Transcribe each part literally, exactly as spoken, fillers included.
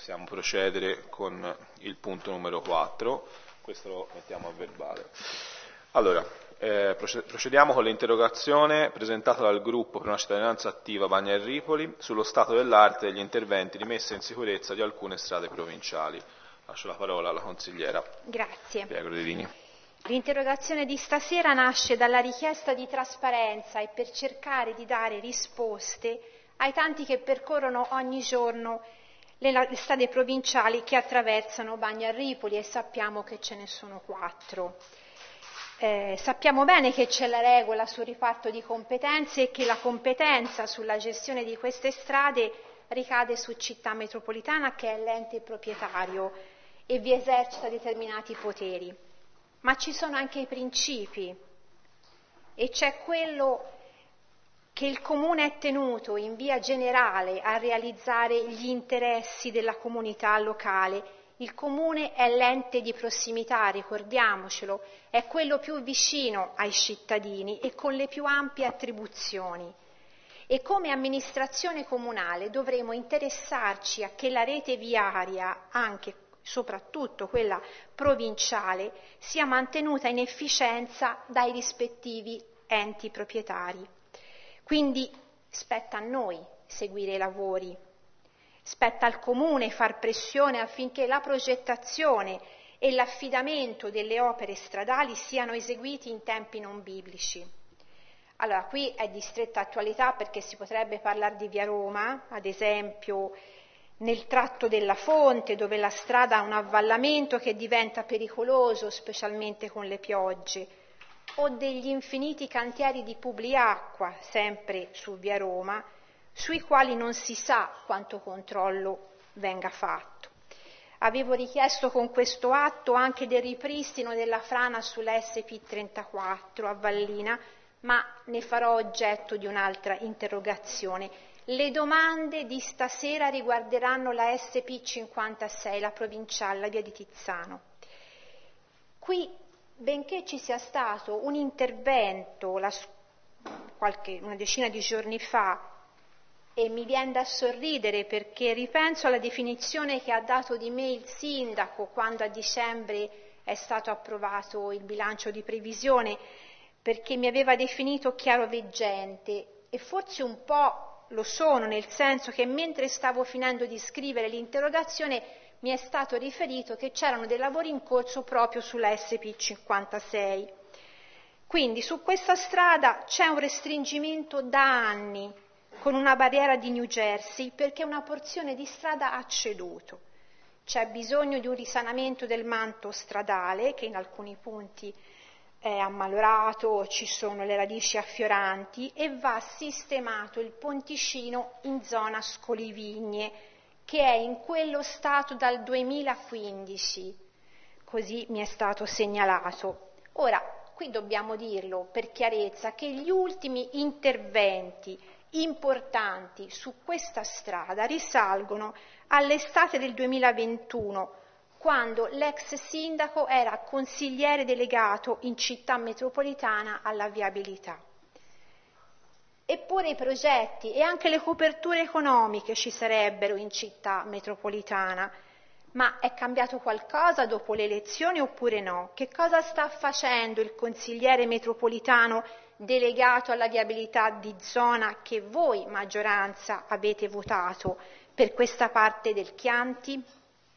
possiamo procedere con il punto numero quattro, questo lo mettiamo a verbale. Allora, eh, procediamo con l'interrogazione presentata dal gruppo per una cittadinanza attiva Bagna e Ripoli sullo stato dell'arte degli interventi di messa in sicurezza di alcune strade provinciali. Lascio la parola alla consigliera. Grazie. Piero Dedini. L'interrogazione di stasera nasce dalla richiesta di trasparenza e per cercare di dare risposte ai tanti che percorrono ogni giorno le strade provinciali che attraversano Bagna e Ripoli, e sappiamo che ce ne sono quattro. Eh, sappiamo bene che c'è la regola sul riparto di competenze e che la competenza sulla gestione di queste strade ricade su Città Metropolitana, che è l'ente proprietario e vi esercita determinati poteri. Ma ci sono anche i principi, e c'è quello che il Comune è tenuto in via generale a realizzare gli interessi della comunità locale. Il Comune è l'ente di prossimità, ricordiamocelo, è quello più vicino ai cittadini e con le più ampie attribuzioni. E come amministrazione comunale dovremo interessarci a che la rete viaria, anche soprattutto quella provinciale, sia mantenuta in efficienza dai rispettivi enti proprietari. Quindi spetta a noi seguire i lavori, spetta al Comune far pressione affinché la progettazione e l'affidamento delle opere stradali siano eseguiti in tempi non biblici. Allora, qui è di stretta attualità perché si potrebbe parlare di via Roma, ad esempio nel tratto della Fonte, dove la strada ha un avvallamento che diventa pericoloso, specialmente con le piogge, o degli infiniti cantieri di Publiacqua, sempre su via Roma, sui quali non si sa quanto controllo venga fatto. Avevo richiesto con questo atto anche del ripristino della frana sulla S P trentaquattro a Vallina, ma ne farò oggetto di un'altra interrogazione. Le domande di stasera riguarderanno la S P cinquantasei, la provinciale, la via di Tizzano. Qui, benché ci sia stato un intervento la, qualche, una decina di giorni fa, e mi viene da sorridere perché ripenso alla definizione che ha dato di me il sindaco quando a dicembre è stato approvato il bilancio di previsione, perché mi aveva definito chiaroveggente, e forse un po' lo sono, nel senso che mentre stavo finendo di scrivere l'interrogazione mi è stato riferito che c'erano dei lavori in corso proprio sulla S P cinquantasei. Quindi su questa strada c'è un restringimento da anni con una barriera di New Jersey perché una porzione di strada ha ceduto. C'è bisogno di un risanamento del manto stradale che in alcuni punti è ammalorato, ci sono le radici affioranti, e va sistemato il ponticino in zona Scolivigne, che è in quello stato dal duemilaquindici, così mi è stato segnalato. Ora, qui dobbiamo dirlo per chiarezza che gli ultimi interventi importanti su questa strada risalgono all'estate del duemilaventuno, quando l'ex sindaco era consigliere delegato in Città Metropolitana alla viabilità. Eppure i progetti e anche le coperture economiche ci sarebbero in Città Metropolitana. Ma è cambiato qualcosa dopo le elezioni oppure no? Che cosa sta facendo il consigliere metropolitano delegato alla viabilità di zona che voi, maggioranza, avete votato per questa parte del Chianti?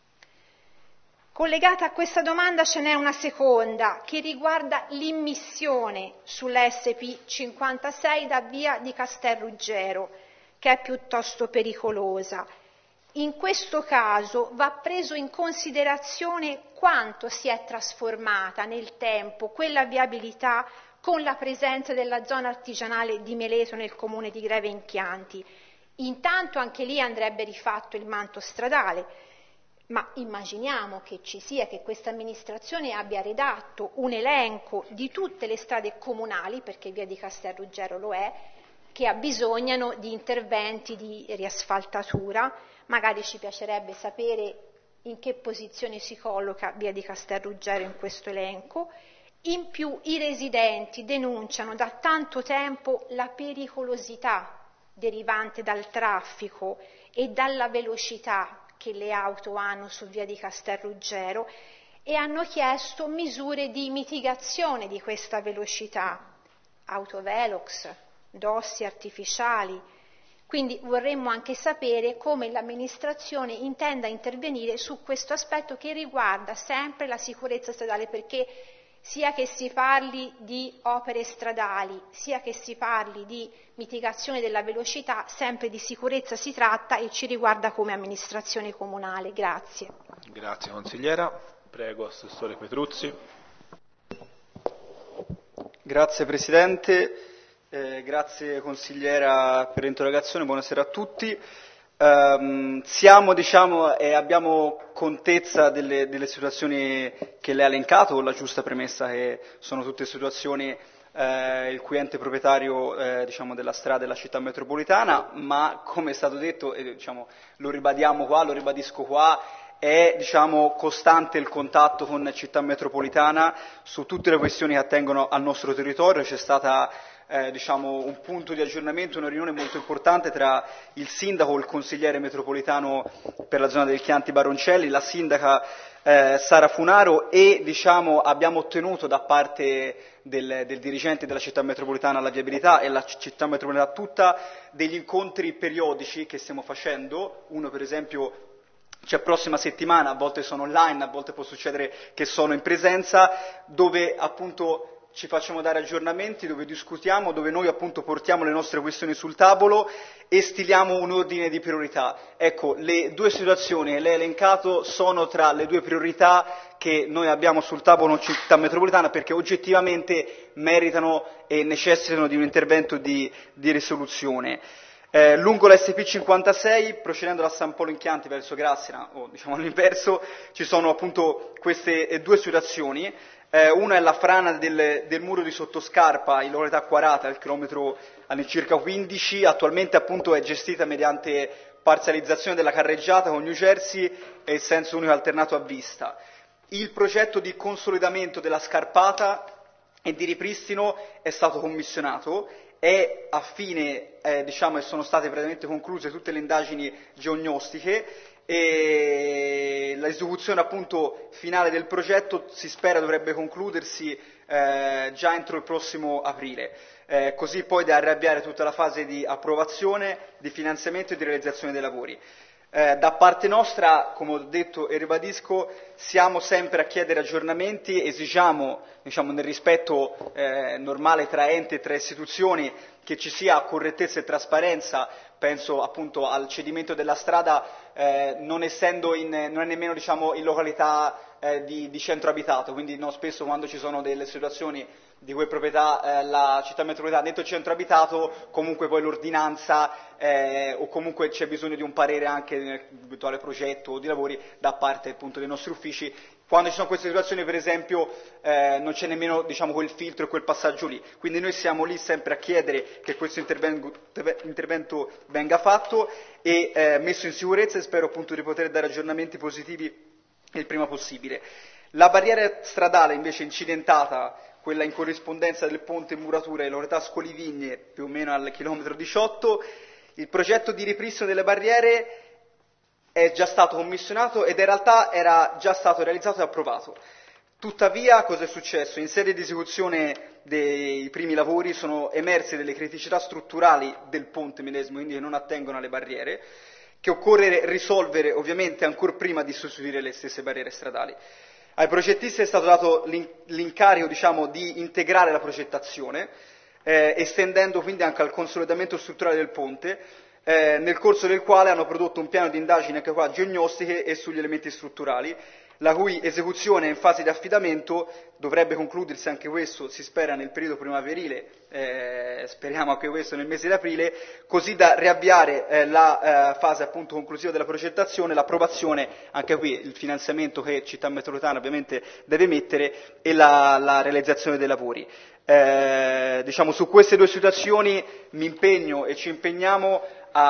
Collegata a questa domanda ce n'è una seconda che riguarda l'immissione sulla S P cinquantasei da via di Castelruggero, che è piuttosto pericolosa. In questo caso va preso in considerazione quanto si è trasformata nel tempo quella viabilità con la presenza della zona artigianale di Meleto nel comune di Greve in Chianti. Intanto anche lì andrebbe rifatto il manto stradale, ma immaginiamo che ci sia, che questa amministrazione abbia redatto un elenco di tutte le strade comunali, perché via di Castelruggero lo è, che abbisognano di interventi di riasfaltatura. Magari ci piacerebbe sapere in che posizione si colloca via di Castelruggero in questo elenco. In più i residenti denunciano da tanto tempo la pericolosità derivante dal traffico e dalla velocità che le auto hanno su via di Castelruggero e hanno chiesto misure di mitigazione di questa velocità, autovelox, dossi artificiali. Quindi vorremmo anche sapere come l'amministrazione intenda intervenire su questo aspetto che riguarda sempre la sicurezza stradale, perché sia che si parli di opere stradali, sia che si parli di mitigazione della velocità, sempre di sicurezza si tratta e ci riguarda come amministrazione comunale. Grazie. Grazie consigliera. Prego, Assessore Petruzzi. Grazie Presidente, eh, grazie consigliera per l'interrogazione, buonasera a tutti. Um, siamo, diciamo, e abbiamo contezza delle, delle situazioni che lei ha elencato, con la giusta premessa che sono tutte situazioni eh, il cui ente proprietario eh, diciamo, della strada è la città metropolitana, ma come è stato detto, e, diciamo, lo ribadiamo qua, lo ribadisco qua, è diciamo, costante il contatto con città metropolitana su tutte le questioni che attengono al nostro territorio. C'è stata Eh, diciamo, un punto di aggiornamento, una riunione molto importante tra il sindaco, il consigliere metropolitano per la zona del Chianti Baroncelli, la sindaca eh, Sara Funaro e diciamo, abbiamo ottenuto da parte del, del dirigente della città metropolitana alla viabilità e la città metropolitana tutta degli incontri periodici che stiamo facendo. Uno per esempio c'è prossima settimana, a volte sono online, a volte può succedere che sono in presenza, dove appunto ci facciamo dare aggiornamenti, dove discutiamo, dove noi appunto portiamo le nostre questioni sul tavolo e stiliamo un ordine di priorità. Ecco, le due situazioni che lei ha elencato sono tra le due priorità che noi abbiamo sul tavolo città metropolitana, perché oggettivamente meritano e necessitano di un intervento di, di risoluzione. Eh, lungo l'S P cinquantasei, procedendo da San Polo in Chianti verso Grassina, o diciamo all'inverso, ci sono appunto queste eh, due situazioni. Eh, una è la frana del, del muro di Sottoscarpa in località Quarata, al chilometro all'incirca quindici, attualmente appunto è gestita mediante parzializzazione della carreggiata con New Jersey e il senso unico alternato a vista. Il progetto di consolidamento della scarpata e di ripristino è stato commissionato, è a fine, eh, diciamo, e sono state praticamente concluse tutte le indagini geognostiche e l'esecuzione appunto finale del progetto si spera dovrebbe concludersi eh, già entro il prossimo aprile, eh, così poi da riavviare tutta la fase di approvazione, di finanziamento e di realizzazione dei lavori. Eh, da parte nostra, come ho detto e ribadisco, siamo sempre a chiedere aggiornamenti, esigiamo, diciamo, nel rispetto eh, normale tra enti e tra istituzioni, che ci sia correttezza e trasparenza. Penso appunto al cedimento della strada, eh, non essendo in, non è nemmeno diciamo, in località eh, di, di centro abitato, quindi no, spesso quando ci sono delle situazioni di cui è proprietà eh, la città metropolitana dentro il centro abitato, comunque poi l'ordinanza eh, o comunque c'è bisogno di un parere anche nell'eventuale progetto o di lavori da parte appunto dei nostri uffici. Quando ci sono queste situazioni, per esempio, eh, non c'è nemmeno diciamo, quel filtro e quel passaggio lì. Quindi noi siamo lì sempre a chiedere che questo intervento venga fatto e eh, messo in sicurezza e spero appunto di poter dare aggiornamenti positivi il prima possibile. La barriera stradale invece incidentata, quella in corrispondenza del ponte in muratura e località Scolivigne, più o meno al chilometro diciotto, il progetto di ripristino delle barriere è già stato commissionato ed in realtà era già stato realizzato e approvato. Tuttavia, cosa è successo? In sede di esecuzione dei primi lavori sono emerse delle criticità strutturali del ponte medesimo, quindi che non attengono alle barriere, che occorre risolvere ovviamente ancor prima di sostituire le stesse barriere stradali. Ai progettisti è stato dato l'incarico diciamo, di integrare la progettazione, eh, estendendo quindi anche al consolidamento strutturale del ponte, eh, nel corso del quale hanno prodotto un piano di indagini anche qua geognostiche e sugli elementi strutturali, la cui esecuzione è in fase di affidamento, dovrebbe concludersi anche questo, si spera nel periodo primaverile, eh, speriamo anche questo nel mese di aprile, così da riavviare eh, la eh, fase appunto conclusiva della progettazione, l'approvazione, anche qui il finanziamento che Città Metropolitana ovviamente deve mettere e la, la realizzazione dei lavori. Eh, diciamo su queste due situazioni mi impegno e ci impegniamo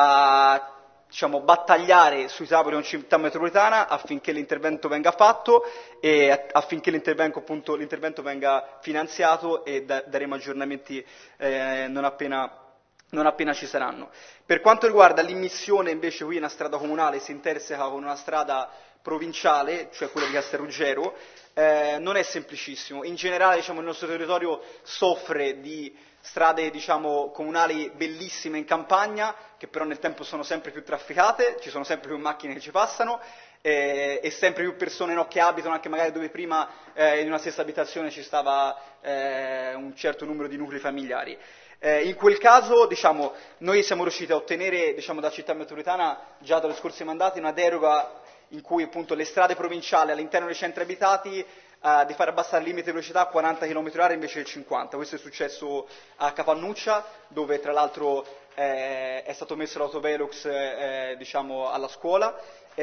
a diciamo, battagliare sui tavoli con Città Metropolitana affinché l'intervento venga fatto e affinché l'intervento, appunto, l'intervento venga finanziato e da, daremo aggiornamenti eh, non appena non appena ci saranno. Per quanto riguarda l'immissione invece qui una strada comunale si interseca con una strada provinciale, cioè quella di Castelruggero, eh, non è semplicissimo. In generale diciamo, il nostro territorio soffre di strade diciamo, comunali bellissime in campagna, che però nel tempo sono sempre più trafficate, ci sono sempre più macchine che ci passano, eh, e sempre più persone no, che abitano anche magari dove prima eh, in una stessa abitazione ci stava eh, un certo numero di nuclei familiari. Eh, in quel caso diciamo, noi siamo riusciti a ottenere diciamo, da Città Metropolitana già dagli scorsi mandati una deroga in cui appunto le strade provinciali all'interno dei centri abitati eh, di far abbassare il limite di velocità a quaranta chilometri orari invece del cinquanta. Questo è successo a Capannuccia, dove tra l'altro eh, è stato messo l'autovelox eh, diciamo, alla scuola.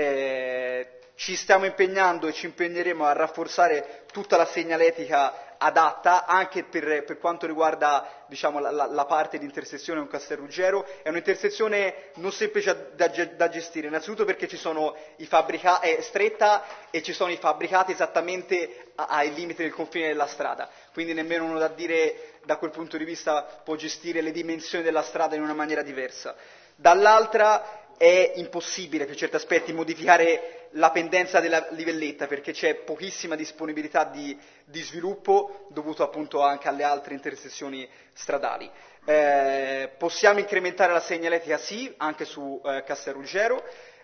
Eh, ci stiamo impegnando e ci impegneremo a rafforzare tutta la segnaletica adatta anche per, per quanto riguarda diciamo, la, la, la parte di intersezione con Castelruggero. È un'intersezione non semplice da, da gestire, innanzitutto perché ci sono i fabbricati, è stretta e ci sono i fabbricati esattamente ai limiti del confine della strada, quindi nemmeno uno da dire da quel punto di vista può gestire le dimensioni della strada in una maniera diversa. Dall'altra è impossibile per certi aspetti modificare la pendenza della livelletta perché c'è pochissima disponibilità di, di sviluppo dovuto appunto anche alle altre intersezioni stradali. Eh, possiamo incrementare la segnaletica? Sì, anche su eh, Castelruggero.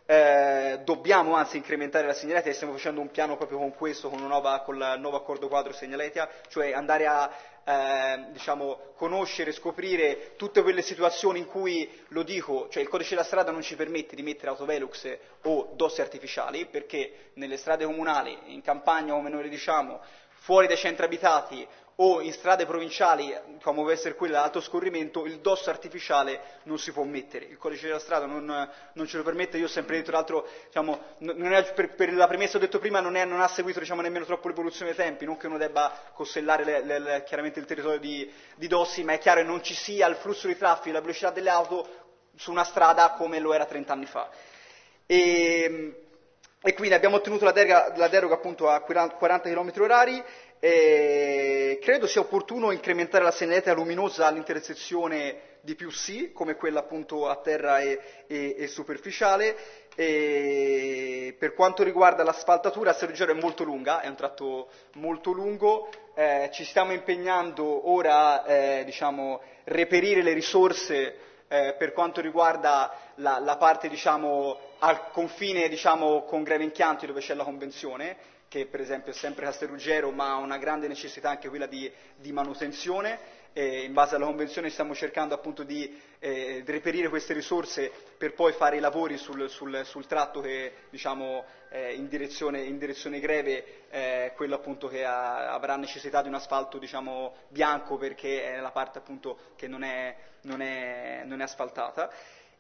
Eh, dobbiamo anzi incrementare la segnaletica e stiamo facendo un piano proprio con questo, con, una nuova, con il nuovo accordo quadro segnaletica, cioè andare a eh, diciamo, conoscere, scoprire tutte quelle situazioni in cui, lo dico, cioè il codice della strada non ci permette di mettere autovelox o dosse artificiali, perché nelle strade comunali, in campagna come noi le diciamo, fuori dai centri abitati o in strade provinciali, come può essere quella ad alto scorrimento, il dosso artificiale non si può mettere. Il codice della strada non, non ce lo permette. Io ho sempre detto, tra l'altro, diciamo, non è, per, per la premessa ho detto prima, non, è, non ha seguito diciamo, nemmeno troppo l'evoluzione dei tempi, non che uno debba costellare le, le, le, chiaramente il territorio di, di Dossi, ma è chiaro che non ci sia il flusso di traffico, la velocità delle auto su una strada come lo era trent'anni fa. E, e quindi abbiamo ottenuto la deroga, la deroga appunto a quaranta chilometri orari. E credo sia opportuno incrementare la segnaletica luminosa all'intersezione di più sì, come quella appunto a terra e, e, e superficiale. E per quanto riguarda l'asfaltatura, Castelruggero è molto lunga, è un tratto molto lungo, eh, ci stiamo impegnando ora a eh, diciamo, reperire le risorse eh, per quanto riguarda la, la parte diciamo, al confine diciamo, con Grevenchianti dove c'è la convenzione, che per esempio è sempre Castelruggero ma ha una grande necessità anche quella di, di manutenzione. E in base alla convenzione stiamo cercando appunto di, eh, di reperire queste risorse per poi fare i lavori sul, sul, sul tratto che diciamo eh, in, direzione, in direzione Greve, eh, quello appunto che ha, avrà necessità di un asfalto diciamo bianco perché è la parte appunto che non è, non è, non è asfaltata.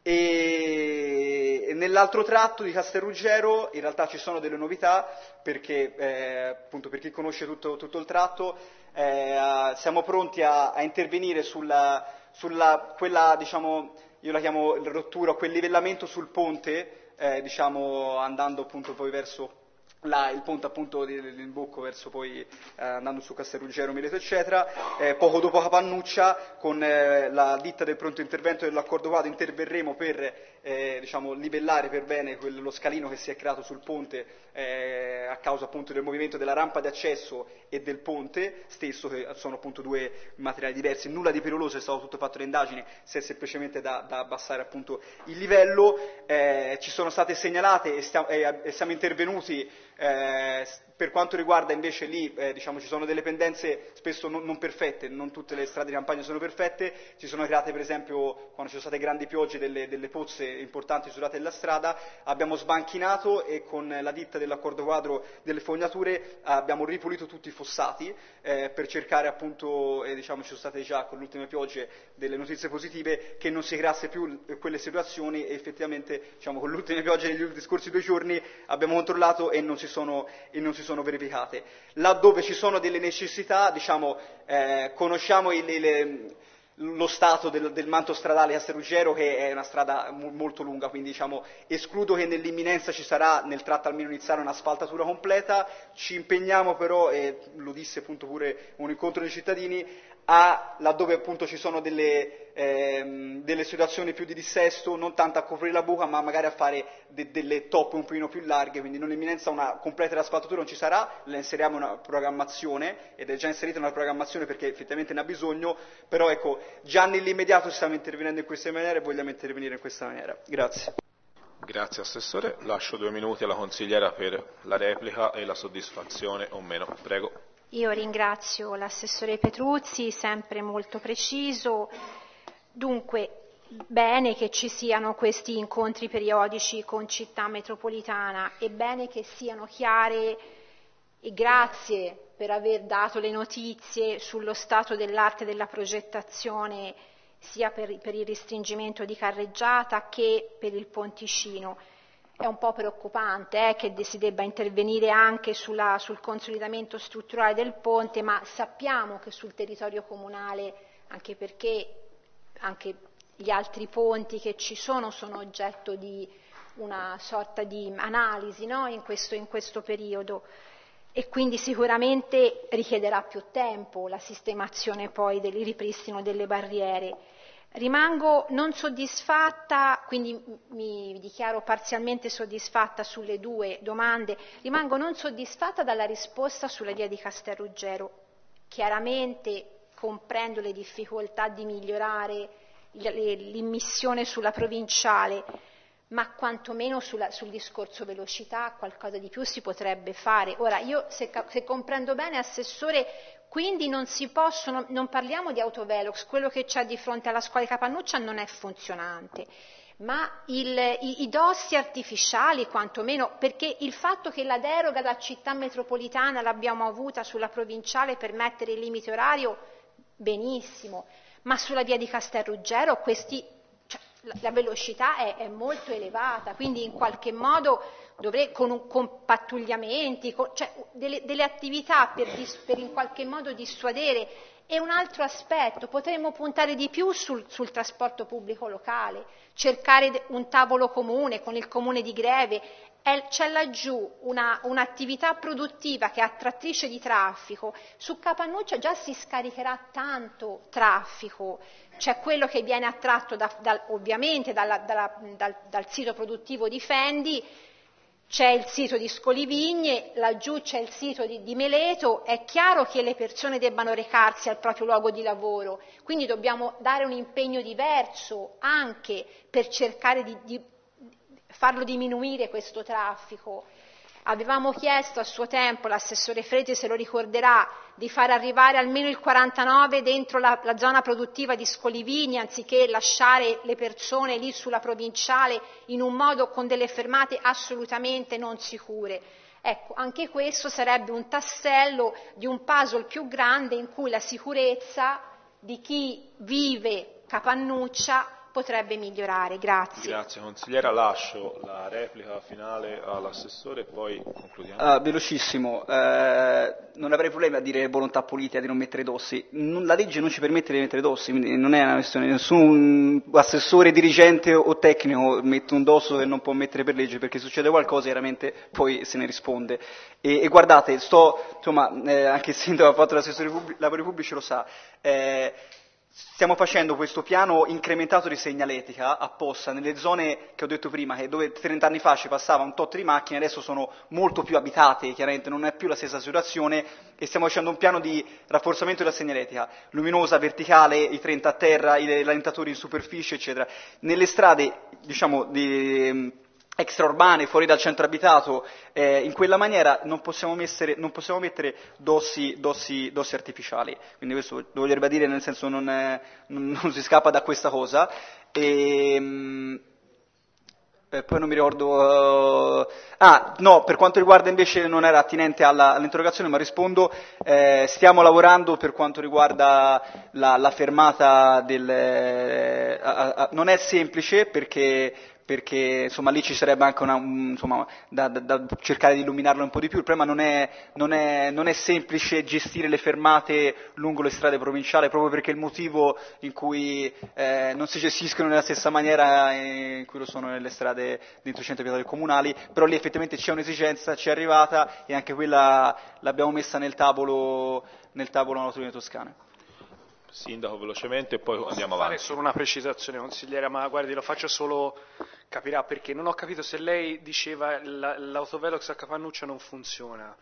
E nell'altro tratto di Castelruggero in realtà ci sono delle novità perché eh, appunto per chi conosce tutto, tutto il tratto eh, siamo pronti a, a intervenire sulla, sulla quella diciamo io la chiamo rottura, quel livellamento sul ponte eh, diciamo andando appunto poi verso La, il ponte appunto dell'Imbocco verso poi eh, andando su Castelruggero, Mileto eccetera, eh, poco dopo Capannuccia con eh, la ditta del pronto intervento dell'accordo quadro interverremo per eh, diciamo, livellare per bene quel, lo scalino che si è creato sul ponte eh, a causa appunto del movimento della rampa di accesso e del ponte stesso, che sono appunto due materiali diversi, nulla di pericoloso, è stato tutto fatto le indagini, si è semplicemente da, da abbassare appunto il livello. Eh, ci sono state segnalate e, stiamo, e, e siamo intervenuti Eh, per quanto riguarda invece lì, eh, diciamo, ci sono delle pendenze spesso non, non perfette, non tutte le strade di campagna sono perfette, ci sono create per esempio, quando ci sono state grandi piogge, delle, delle pozze importanti sul lato della strada, abbiamo sbanchinato e con la ditta dell'accordo quadro delle fognature abbiamo ripulito tutti i fossati eh, per cercare appunto, e diciamo ci sono state già con le ultime piogge delle notizie positive, che non si creasse più quelle situazioni e effettivamente diciamo, con le ultime piogge negli scorsi due giorni abbiamo controllato e non si sono, e non si sono verificate. Laddove ci sono delle necessità, diciamo, eh, conosciamo il, il, lo stato del, del manto stradale Castelruggero, che è una strada mo, molto lunga, quindi diciamo, escludo che nell'imminenza ci sarà, nel tratto almeno iniziale, un'asfaltatura completa. Ci impegniamo però, e lo disse appunto pure un incontro dei cittadini, a, laddove appunto ci sono delle, ehm, delle situazioni più di dissesto, non tanto a coprire la buca, ma magari a fare de- delle toppe un pochino più larghe, quindi non imminenza una completa asfaltatura non ci sarà, la inseriamo in una programmazione, ed è già inserita in una programmazione perché effettivamente ne ha bisogno, però ecco, già nell'immediato stiamo intervenendo in questa maniera e vogliamo intervenire in questa maniera. Grazie. Grazie Assessore, lascio due minuti alla consigliera per la replica e la soddisfazione o meno. Prego. Io ringrazio l'assessore Petruzzi, sempre molto preciso. Dunque, bene che ci siano questi incontri periodici con Città Metropolitana, e bene che siano chiare, e grazie per aver dato le notizie sullo stato dell'arte della progettazione sia per, per il restringimento di carreggiata che per il Ponticino. È un po' preoccupante eh, che si debba intervenire anche sulla, sul consolidamento strutturale del ponte, ma sappiamo che sul territorio comunale, anche perché anche gli altri ponti che ci sono sono oggetto di una sorta di analisi, no? in, questo, in questo periodo, e quindi sicuramente richiederà più tempo la sistemazione poi del ripristino delle barriere. Rimango non soddisfatta, quindi mi dichiaro parzialmente soddisfatta sulle due domande, rimango non soddisfatta dalla risposta sulla via di Castelruggero. Chiaramente comprendo le difficoltà di migliorare l'immissione sulla provinciale, ma quantomeno sulla, sul discorso velocità qualcosa di più si potrebbe fare. Ora, io se, se comprendo bene, Assessore, quindi non si possono, non parliamo di autovelox, quello che c'è di fronte alla scuola di Capannuccia non è funzionante, ma il, i, i dossi artificiali quantomeno, perché il fatto che la deroga da Città Metropolitana l'abbiamo avuta sulla provinciale per mettere il limite orario, benissimo, ma sulla via di Castelruggero questi, cioè, la, la velocità è, è molto elevata, quindi in qualche modo dovrei, con, un, con pattugliamenti, con, cioè delle, delle attività per, per in qualche modo dissuadere. E un altro aspetto, potremmo puntare di più sul, sul trasporto pubblico locale, cercare un tavolo comune con il comune di Greve. È, c'è laggiù una, un'attività produttiva che è attrattrice di traffico, su Capannuccia già si scaricherà tanto traffico, c'è quello che viene attratto da, da, ovviamente dalla, dalla, dal, dal sito produttivo di Fendi, c'è il sito di Scolivigne, laggiù c'è il sito di, di Meleto. È chiaro che le persone debbano recarsi al proprio luogo di lavoro, quindi dobbiamo dare un impegno diverso anche per cercare di, di farlo diminuire questo traffico. Avevamo chiesto a suo tempo, l'assessore Freti se lo ricorderà, di far arrivare almeno il quarantanove dentro la, la zona produttiva di Scolivigni, anziché lasciare le persone lì sulla provinciale in un modo con delle fermate assolutamente non sicure. Ecco, anche questo sarebbe un tassello di un puzzle più grande in cui la sicurezza di chi vive Capannuccia potrebbe migliorare. Grazie. Grazie consigliera, lascio la replica finale all'assessore e poi concludiamo. Uh, velocissimo, uh, non avrei problemi a dire volontà politica di non mettere dossi, non, la legge non ci permette di mettere dossi, quindi non è una questione, nessun assessore, dirigente o tecnico mette un dosso che non può mettere per legge, perché succede qualcosa chiaramente poi se ne risponde. E, e guardate, sto, insomma, eh, anche il sindaco ha fatto l'assessore pubblic- lavori pubblici lo sa, eh, stiamo facendo questo piano incrementato di segnaletica apposta nelle zone che ho detto prima, che dove trent'anni fa ci passava un tot di macchine, adesso sono molto più abitate, chiaramente non è più la stessa situazione, e stiamo facendo un piano di rafforzamento della segnaletica, luminosa, verticale, i trenta a terra, i rallentatori in superficie, eccetera. Nelle strade, diciamo, di extraurbane, fuori dal centro abitato, eh, in quella maniera non possiamo, messere, non possiamo mettere dossi, dossi, dossi artificiali, quindi questo lo voglio ribadire, nel senso non, è, non, non si scappa da questa cosa. E, eh, poi non mi ricordo, uh, ah no, per quanto riguarda invece, non era attinente alla, all'interrogazione, ma rispondo, eh, stiamo lavorando per quanto riguarda la, la fermata del, eh, a, a, non è semplice perché perché insomma lì ci sarebbe anche una, un, insomma, da, da, da cercare di illuminarlo un po' di più. Il problema non è, non è, non è semplice gestire le fermate lungo le strade provinciali, proprio perché il motivo in cui eh, non si gestiscono nella stessa maniera in cui lo sono nelle strade dentro i centri abitati comunali, però lì effettivamente c'è un'esigenza, ci è arrivata e anche quella l'abbiamo messa nel tavolo, nel tavolo autonomie toscane. Sindaco velocemente e poi Posso andiamo fare avanti. solo una precisazione, consigliera, ma guardi, lo faccio solo, capirà perché. Non ho capito se lei diceva la, l'autovelox a Capannuccia non funziona.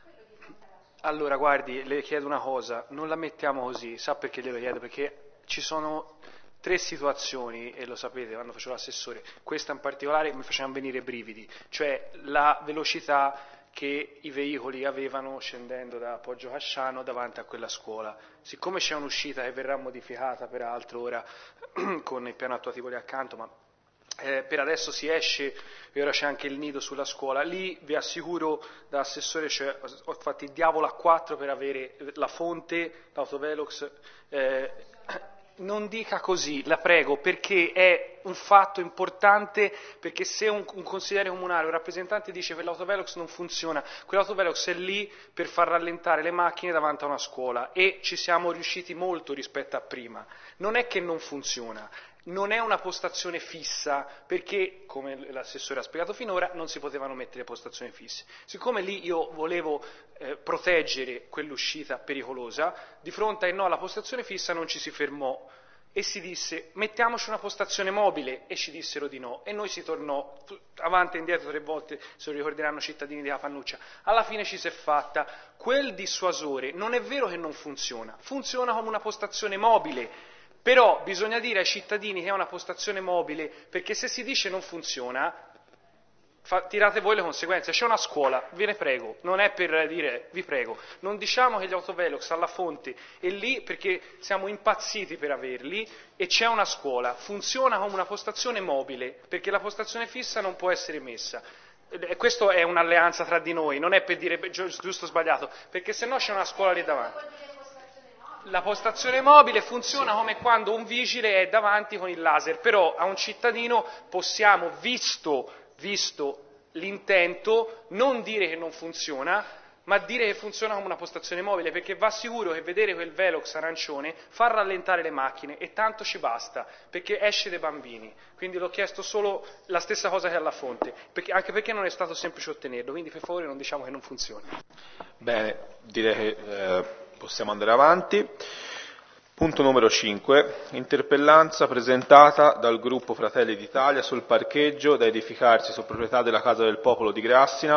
Allora, guardi, le chiedo una cosa, non la mettiamo così, sa perché glielo chiedo? Perché ci sono tre situazioni, e lo sapete quando facevo l'assessore, questa in particolare mi faceva venire brividi, cioè la velocità che i veicoli avevano scendendo da Poggio Casciano davanti a quella scuola. Siccome c'è un'uscita che verrà modificata peraltro ora con il piano attuativo lì accanto, ma eh, per adesso si esce e ora c'è anche il nido sulla scuola, lì vi assicuro da assessore, cioè, ho fatto il diavolo a quattro per avere la fonte, l'autovelox, eh, non dica così, la prego, perché è un fatto importante, perché se un, un consigliere comunale, un rappresentante dice che l'autovelox non funziona, quell'autovelox è lì per far rallentare le macchine davanti a una scuola e ci siamo riusciti molto rispetto a prima. Non è che non funziona, non è una postazione fissa, perché, come l'assessore ha spiegato finora, non si potevano mettere postazioni fisse. Siccome lì io volevo eh, proteggere quell'uscita pericolosa, di fronte al no alla postazione fissa non ci si fermò e si disse mettiamoci una postazione mobile e ci dissero di no e noi si tornò avanti e indietro tre volte, se lo ricorderanno cittadini di Capannuccia. Alla fine ci si è fatta. Quel dissuasore non è vero che non funziona, funziona come una postazione mobile. Però bisogna dire ai cittadini che è una postazione mobile, perché se si dice non funziona, fa, tirate voi le conseguenze. C'è una scuola, ve ne prego, non è per dire, vi prego, non diciamo che gli autovelox alla fonte è lì perché siamo impazziti per averli e c'è una scuola, funziona come una postazione mobile, perché la postazione fissa non può essere messa. E questo è un'alleanza tra di noi, non è per dire giusto o sbagliato, perché se no c'è una scuola lì davanti. La postazione mobile funziona sì. Come quando un vigile è davanti con il laser, però a un cittadino possiamo, visto, visto l'intento, non dire che non funziona, ma dire che funziona come una postazione mobile, perché va sicuro che vedere quel velox arancione fa rallentare le macchine e tanto ci basta, perché esce dai bambini. Quindi l'ho chiesto solo la stessa cosa che alla fonte, perché, anche perché non è stato semplice ottenerlo, quindi per favore non diciamo che non funziona. Bene, direi che eh, possiamo andare avanti. Punto numero cinque, interpellanza presentata dal gruppo Fratelli d'Italia sul parcheggio da edificarsi su proprietà della Casa del Popolo di Grassina